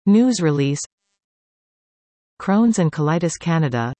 News release. Crohn's and Colitis Canada.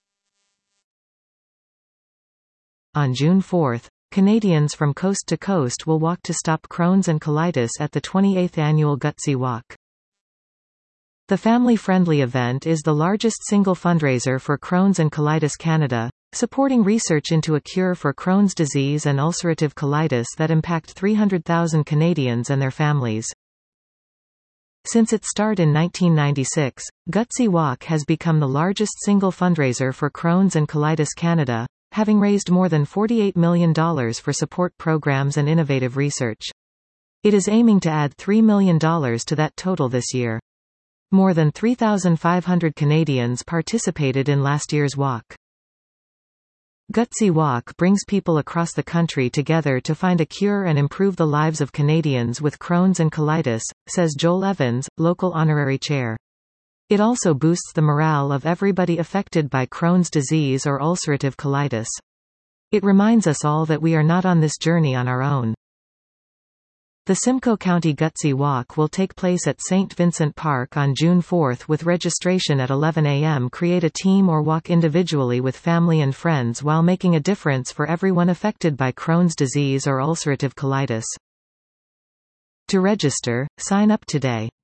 On June 4, Canadians from coast to coast will walk to stop Crohn's and colitis at the 28th annual Gutsy Walk. The family-friendly event is the largest single fundraiser for Crohn's and Colitis Canada, supporting research into a cure for Crohn's disease and ulcerative colitis that impact 300,000 Canadians and their families. Since its start in 1996, Gutsy Walk has become the largest single fundraiser for Crohn's and Colitis Canada, having raised more than $48 million for support programs and innovative research. It is aiming to add $3 million to that total this year. More than 3,500 Canadians participated in last year's walk. Gutsy Walk brings people across the country together to find a cure and improve the lives of Canadians with Crohn's and colitis, says Joel Evans, local honorary chair. It also boosts the morale of everybody affected by Crohn's disease or ulcerative colitis. It reminds us all that we are not on this journey on our own. The Simcoe County Gutsy Walk will take place at St. Vincent Park on June 4 with registration at 11 a.m. Create a team or walk individually with family and friends while making a difference for everyone affected by Crohn's disease or ulcerative colitis. To register, sign up today.